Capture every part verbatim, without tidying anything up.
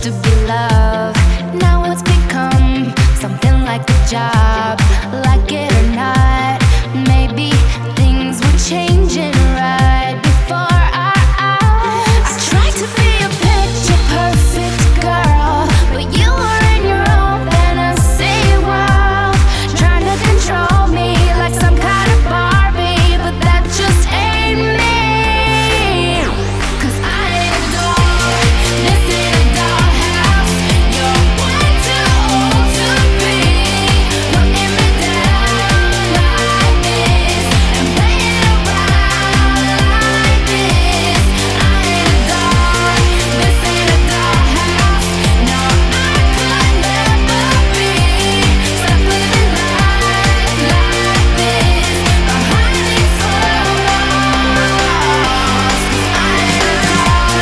to be love. Now it's become something like a job. Like it or not, maybe things were changing right before our eyes. I tried to be a picture perfect girl, but you were in your own fantasy world, trying to control me like some kind of Barbie, but that just ain't me. 'Cause I ain't a doll, this ain't a dollhouse. You're way too old to be putting me down like this and playing around like this. I ain't a doll, this ain't a dollhouse. No, I could never be stuck living life like this behind these four walls. 'Cause I ain't a doll.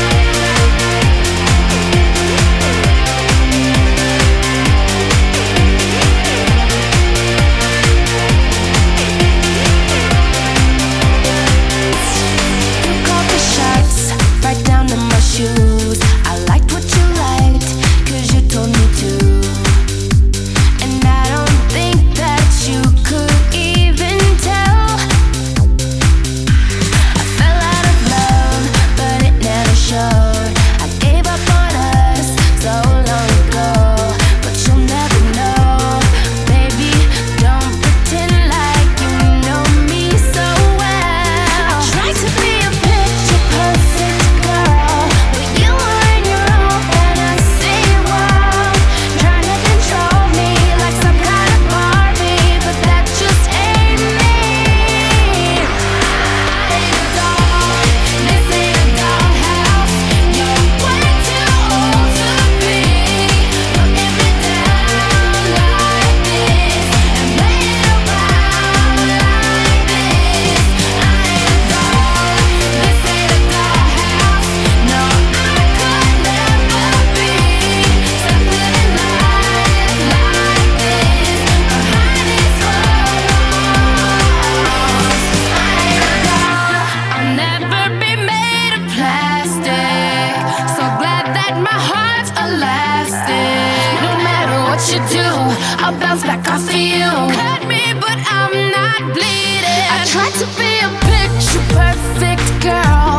You called the shots, right down to my shoes. I liked what you liked, 'cause you told me to. And I don't think that you could even tell. I fell out of love, but it never showed. I gave up on us so long ago, but you'll never know. Baby, don't pretend like you know me so well. I tried to be a picture perfect girl, but you were in your own fantasy world, trying to control me like some kind of Barbie, but that just ain't me. I ain't a doll, this ain't a dollhouse. You're way too old to be putting me down like this and playing around like this. I ain't a doll, this ain't a dollhouse. No, I could never be stuck living life like this behind these four walls. I ain't a doll, I'll never be made of plastic. So glad that my heart's elastic. No matter what you do, I'll bounce back off of you. Cut me, but I'm not bleeding. I tried to be a picture perfect girl,